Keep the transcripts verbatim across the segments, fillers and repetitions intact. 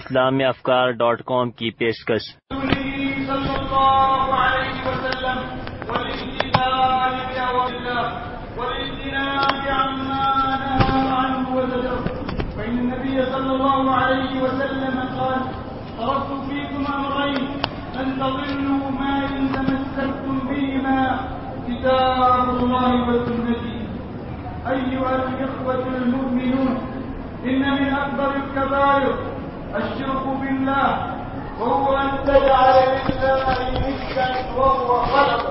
اسلامی افکار ڈاٹ کام کی پیشکش۔ فإن النبي صلى الله عليه وسلم قال: تركت فيكم أمرين لن تضلوا ما إن تمسكتم بهما، كتاب الله وسنتي. أيها الإخوة المؤمنون، إن من أكبر الكبائر الشرك بالله، وهو أن تجعل لله ندا وهو خلقه،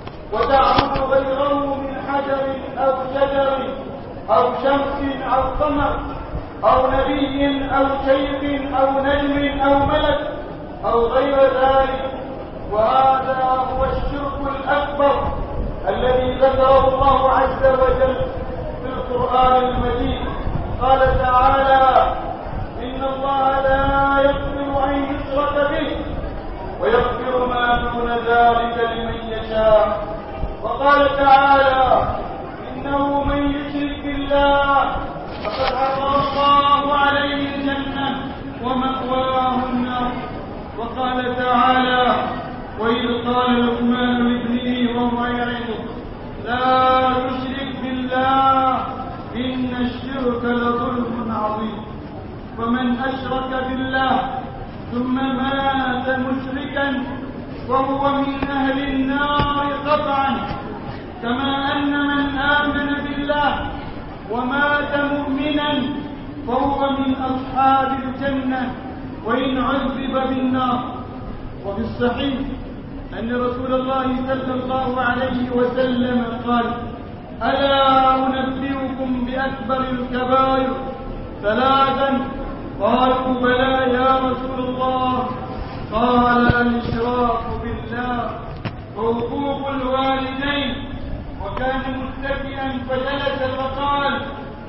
وتعبد غيره من حجر أو شجر أو شمس أو قمر أو نبي أو شيخ أو نجم أو ملك أو غير ذلك. وهذا هو الشرك الأكبر الذي ذكره الله عز وجل في القرآن المجيد. قال تعالى: إن الله لا يغفر أن يشرك به ويغفر ما دون ذلك لمن يشاء. وقال تعالى: إنه من يشرك بالله فقد حرم الله عليه الجنة ومأواه النار. وقال تعالى: وإذ قال لقمان لابنه وهو يعظه لا تشرك بالله إن الشرك لظلم عظيم. ومن أشرك بالله ثم مات مشركا وهو من أهل النار قطعا، كما أن من آمن بالله ومات مؤمنا فهو من أصحاب الجنة وإن عذب بالنار. وفي الصحيح أن رسول الله صلى الله عليه وسلم قال: ألا أنبئكم بأكبر الكبائر ثلاثا؟ قالوا: بلى يا رسول الله. قال: الإشراك بالله وحقوق الوالدين. وكان متكئا فجلس فقال: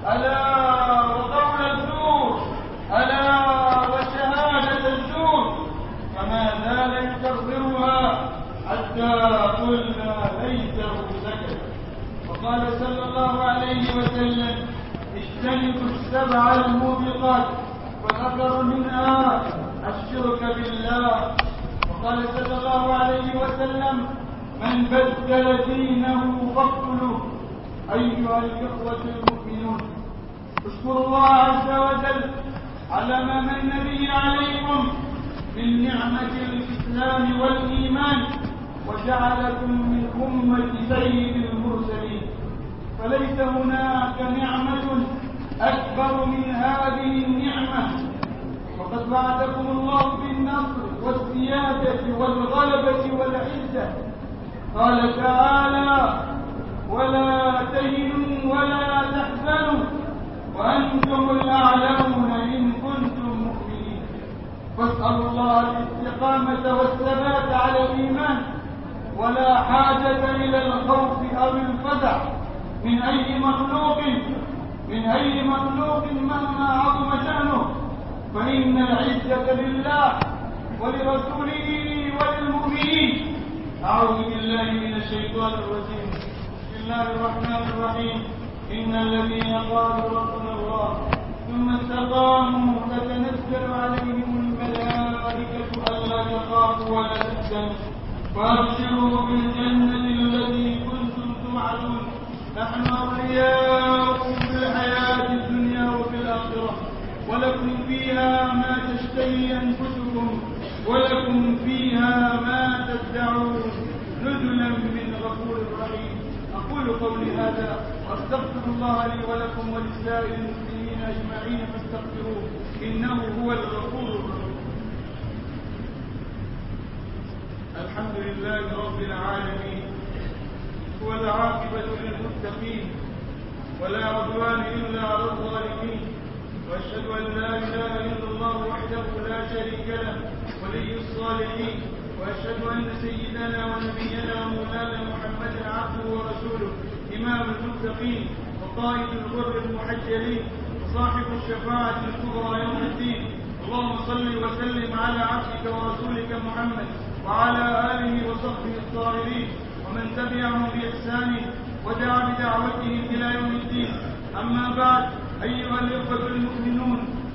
ألا وقول الزور، ألا وشهادة الزور. فما زال يكررها حتى قلنا ليته سكت. وقال صلى الله عليه وسلم: اجتنبوا السبع الموبقات، وذكر منها الشرك بالله. وقال صلى الله عليه وسلم: من بدل دينه فاقتلوه. أيها الإخوة المؤمنون، اشكروا الله عز وجل على ما من به عليكم من نعمة الإسلام والإيمان، وجعلكم من أمة سيد المرسلين. فليس هناك نعمة أكبر من هذه النعمة. وقد وعدكم الله بالنصر والسيادة والغلبة والعزة. قال تعالى: ولا تهنوا ولا تحزنوا وأنتم الأعلون إن كنتم مؤمنين. فاسألوا الله الاستقامة والثبات على الإيمان، ولا حاجة إلى الخوف أو الفزع من أي مخلوق من أي مخلوق مهما عظم شأنه، فإن العزة لله ولرسوله وللمؤمنين. أعوذ بالله من الشيطان الرجيم. بسم الله الرحمن الرحيم. إن الذين قالوا ربنا الله ثم استقاموا تتنزل عليهم الملائكة ألا تخافوا ولا تحزنوا وأبشروا بالجنة التي كنتم توعدون. نحن أولياؤكم في الحياة الدنيا وفي الآخرة، ولكم فيها ما تشتهي أنفسكم ولكم فيها ما تدعون، نزلا من غفور رحيم. أقول قولي هذا وأستغفر الله لي ولكم ولسائر المسلمين أجمعين فاستغفروه إنه هو الغفور الرحيم. الحمد لله رب العالمين، هو العاقبة للمتقين ولا عدوان إلا على الظالمين. وأشهد أن لا إله إلا الله وحده لا شريك له ولي الصالحين. وأشهد أن سيدنا ونبينا ومولانا محمدا عبده ورسوله، إمام المتقين وقائد الغر المحجلين وصاحب الشفاعة الكبرى يوم الدين. اللهم صل وسلم على عبدك ورسولك محمد وعلى آله وصحبه الطاهرين ومن تبعهم بإحسان ودعا بدعوتهم إلى يوم الدين. أما بعد، أيها الإخوة المؤمنون،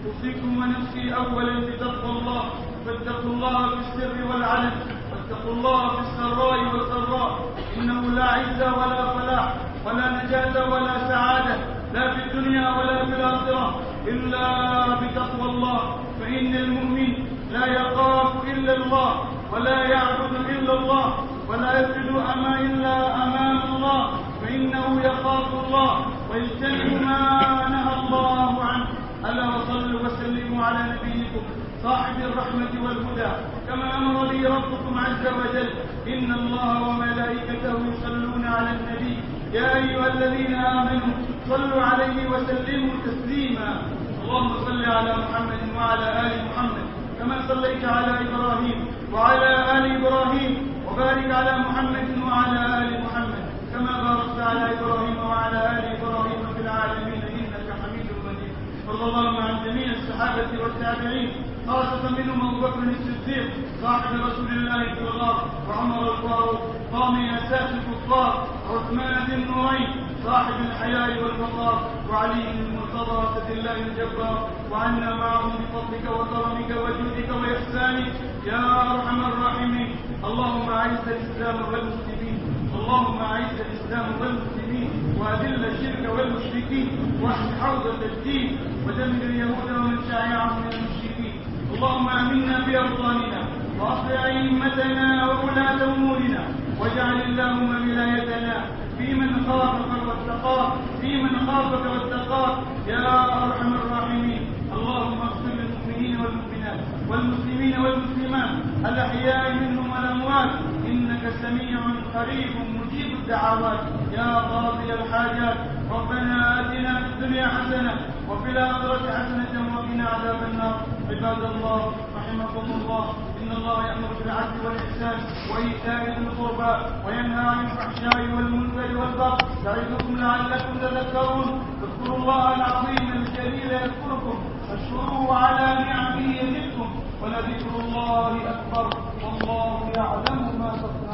أوصيكم ونفسي أولا بتقوى الله، فاتقوا الله في السر والعلن، واتقوا الله في السراء والضراء، إنه لا عزة ولا فلاح ولا نجاة ولا سعادة لا في الدنيا ولا في الآخرة إلا بتقوى الله. فإن المؤمن لا يخاف إلا الله ولا يعبد إلا الله ولا يسجد أما إلا أمام الله، فإنه يخاف الله ويجتنب ما نهى الله عنه. ألا وصلوا وسلموا على نبيكم صاحب الرحمة والهدى كما أمر به ربكم عز وجل. إن الله وملائكته يصلون على النبي يا أيها الذين آمنوا صلوا عليه وسلموا تسليما. اللهم صل على محمد وعلى آل محمد كما صليت على إبراهيم وعلى آل إبراهيم، وبارك على محمد وعلى آل محمد كما باركت على إبراهيم وعلى آل إبراهيم في العالمين إنك حميد مجيد. وارض اللهم عن جميع الصحابة والتابعين خاصة منهم أبو بكر الصديق صاحب رسول الله في الغار، وعمر الفاروق قاضي أساس الكفار، وعثمان ذي النورين صاحب الحياء والوقار، وعلي المرتضى اسد الله الجبار، وعنا معهم بفضلك وكرمك وجودك وإحسانك يا أرحم الراحمين. اللهم أعز الإسلام والمسلمين، اللهم أعز الإسلام والمسلمين وأذل الشرك والمشركين، واحم حوزة الدين ودمر اليهود ومن شايعهم من المشركين. اللهم آمنا في أوطاننا وأصلح أئمتنا وولاة أمورنا، واجعل اللهم ولايتنا في من خافك واتقاك في من خافك واتقاك يا أرحم الراحمين. اللهم اغفر للمؤمنين والمؤمنات والمسلمين والمسلمات الأحياء منهم والأموات إنك سميع قريب مجيب الدعوات يا قاضي الحاجات. ربنا آتنا في الدنيا حسنة وفي الآخرة حسنة وقنا عذاب النار. عباد الله رحمكم الله، إن الله يأمر بالعدل والإحسان وإيتاء ذي القربى وينهى عن الفحشاء والمنكر والبغي يعظكم لعلكم تذكرون. اذكروا الله العظيم الجليل يذكركم واشكروه على نعمه يزدكم ولذكر الله أكبر والله يعلم ما تصنعون.